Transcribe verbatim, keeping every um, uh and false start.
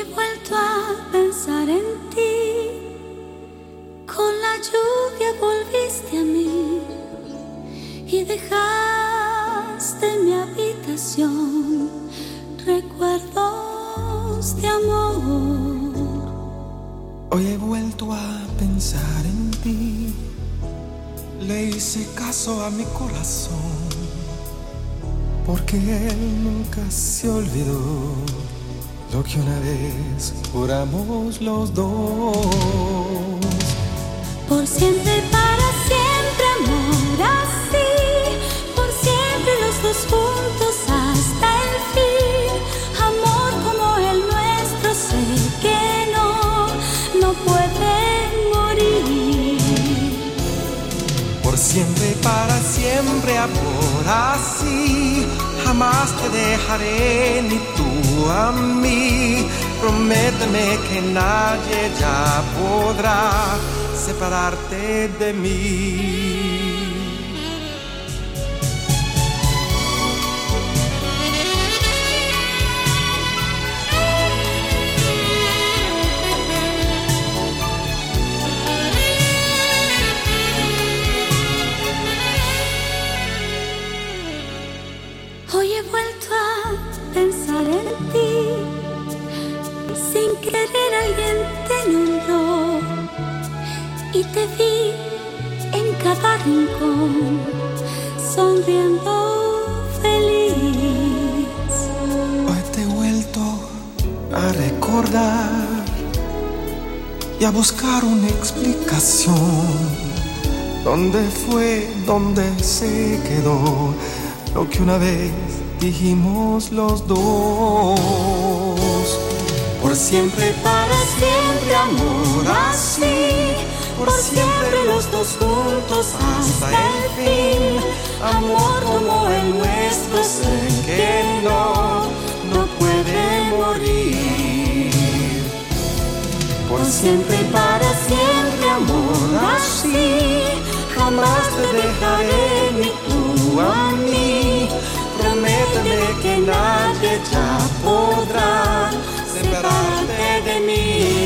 he vuelto a pensar en ti, con la lluvia volviste a mí y dejaste en mi habitación recuerdos de amor. Hoy he vuelto a pensar en ti, le hice caso a mi corazón, porque él nunca se olvidó lo que una vez juramos los dos. Por siempre, para siempre, amor así, por siempre los dos juntos hasta el fin. Amor como el nuestro, sé que no, no puede morir. Por siempre, para siempre, amor así, jamás te dejaré ni tú a mí. Prométeme que nadie ya podrá separarte de mí. Hoy he vuelto a pensar en ti, sin querer alguien te nombró y te vi en cada rincón, sonriendo feliz. Hoy te he vuelto a recordar y a buscar una explicación. ¿Dónde fue, dónde se quedó lo que una vez dijimos los dos? Por siempre, para siempre, amor así, por siempre los dos juntos hasta el fin. Amor como el nuestro, sé que no, no puede morir. Por siempre, para siempre, amor así, jamás te dejaré ni tú a mí. Prométeme que nadie ya podrá separarte de mí.